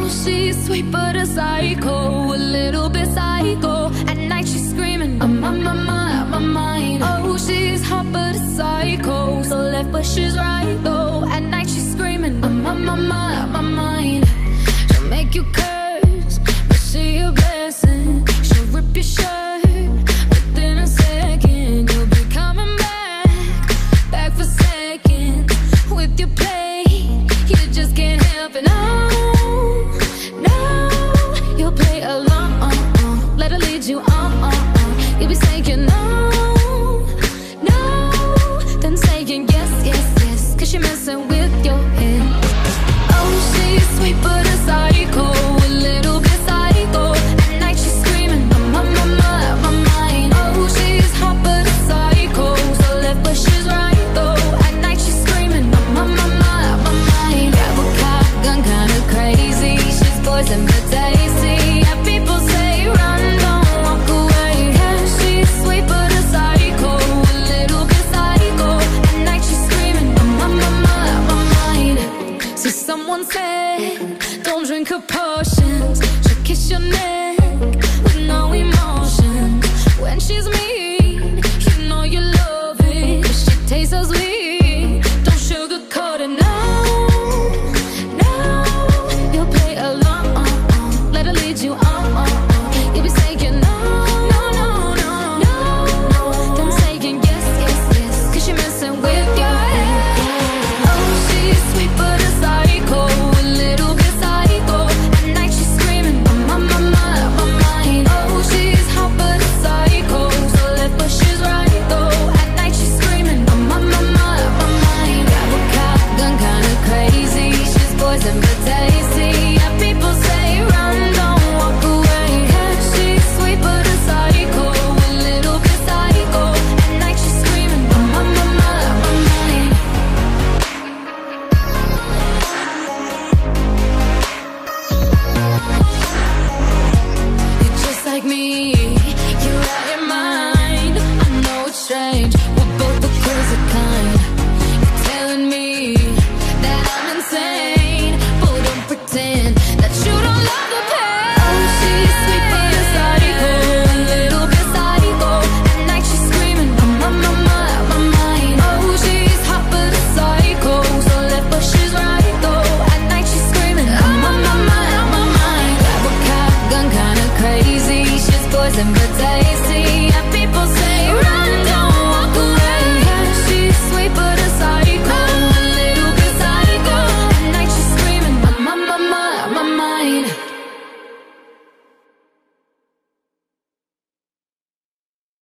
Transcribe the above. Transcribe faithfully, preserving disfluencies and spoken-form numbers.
she's sweet but a psycho, a little bit psycho. At night she's screaming, I'm on my mind, my mind. Oh, she's hot but a psycho, so left but she's right though. At night she's screaming, I'm on my mind, my mind. She'll make you curse, but she a blessing. She'll rip your shirt within a second. You'll be coming back, back for seconds with your play. You just can't help it, no, no. You'll play along, let her lead you on, on, on. You'll be saying no, no, then saying yes, yes, yes, cause you're messing with your head. Oh, she's sweet but a psycho, a little bit psycho. At night she's screaming, I'm on my mind, my mind. Oh, she's hot but a psycho, so left but she's right though. At night she's screaming, I'm on my mind, my mind. Grab a cop gun, kinda crazy. She's poison but tasty. Yeah, people say run, don't walk away. Yeah, she's sweet but a psycho, a little bit psycho. At night she's screaming, I'm on my mind, my mind. See, someone said, don't drink her potions. She'll kiss your neck